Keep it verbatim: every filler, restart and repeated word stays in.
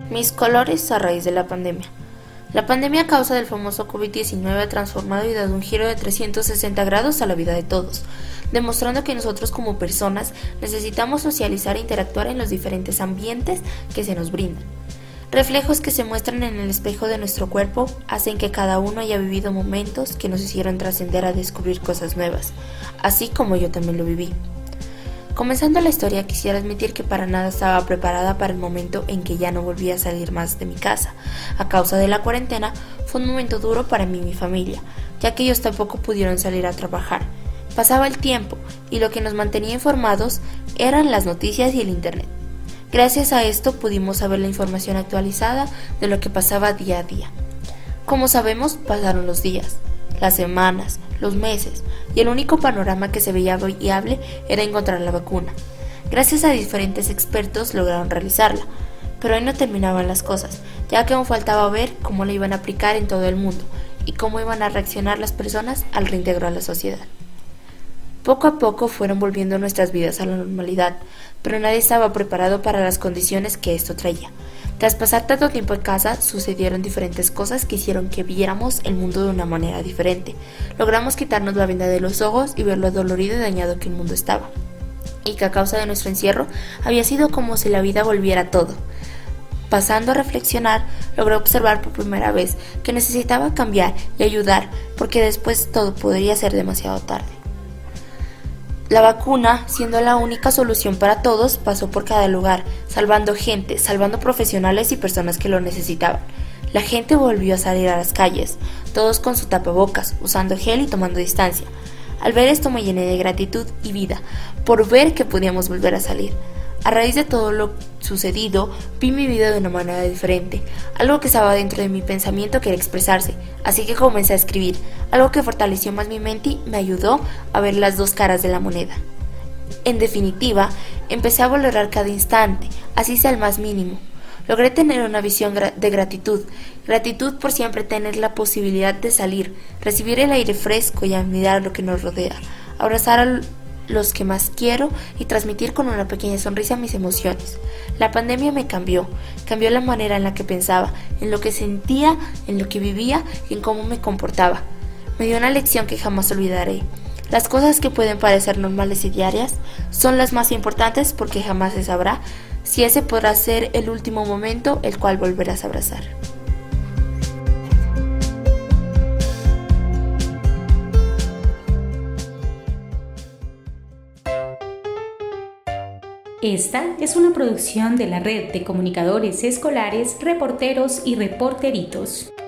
Mis colores a raíz de la pandemia. La pandemia a causa del famoso COVID diecinueve ha transformado y dado un giro de trescientos sesenta grados a la vida de todos, demostrando que nosotros como personas necesitamos socializar e interactuar en los diferentes ambientes que se nos brindan. Reflejos que se muestran en el espejo de nuestro cuerpo hacen que cada uno haya vivido momentos que nos hicieron trascender a descubrir cosas nuevas, así como yo también lo viví. Comenzando la historia, quisiera admitir que para nada estaba preparada para el momento en que ya no volvía a salir más de mi casa. A causa de la cuarentena, fue un momento duro para mí y mi familia, ya que ellos tampoco pudieron salir a trabajar. Pasaba el tiempo y lo que nos mantenía informados eran las noticias y el internet. Gracias a esto pudimos saber la información actualizada de lo que pasaba día a día. Como sabemos, pasaron los días, las semanas, los meses, y el único panorama que se veía viable era encontrar la vacuna. Gracias a diferentes expertos lograron realizarla, pero ahí no terminaban las cosas, ya que aún faltaba ver cómo la iban a aplicar en todo el mundo y cómo iban a reaccionar las personas al reintegro a la sociedad. Poco a poco fueron volviendo nuestras vidas a la normalidad, pero nadie estaba preparado para las condiciones que esto traía. Tras pasar tanto tiempo en casa, sucedieron diferentes cosas que hicieron que viéramos el mundo de una manera diferente. Logramos quitarnos la venda de los ojos y ver lo dolorido y dañado que el mundo estaba, y que a causa de nuestro encierro había sido como si la vida volviera todo. Pasando a reflexionar, logré observar por primera vez que necesitaba cambiar y ayudar, porque después todo podría ser demasiado tarde. La vacuna, siendo la única solución para todos, pasó por cada lugar, salvando gente, salvando profesionales y personas que lo necesitaban. La gente volvió a salir a las calles, todos con su tapabocas, usando gel y tomando distancia. Al ver esto me llené de gratitud y vida, por ver que podíamos volver a salir. A raíz de todo lo sucedido, vi mi vida de una manera diferente. Algo que estaba dentro de mi pensamiento quería expresarse, así que comencé a escribir, algo que fortaleció más mi mente y me ayudó a ver las dos caras de la moneda. En definitiva, empecé a valorar cada instante, así sea el más mínimo. Logré tener una visión de gratitud, gratitud por siempre tener la posibilidad de salir, recibir el aire fresco y admirar lo que nos rodea, abrazar a los que más quiero y transmitir con una pequeña sonrisa mis emociones. La pandemia me cambió, cambió la manera en la que pensaba, en lo que sentía, en lo que vivía y en cómo me comportaba. Me dio una lección que jamás olvidaré. Las cosas que pueden parecer normales y diarias son las más importantes porque jamás se sabrá si ese podrá ser el último momento el cual volverás a abrazar. Esta es una producción de la Red de Comunicadores Escolares, Reporteros y Reporteritos.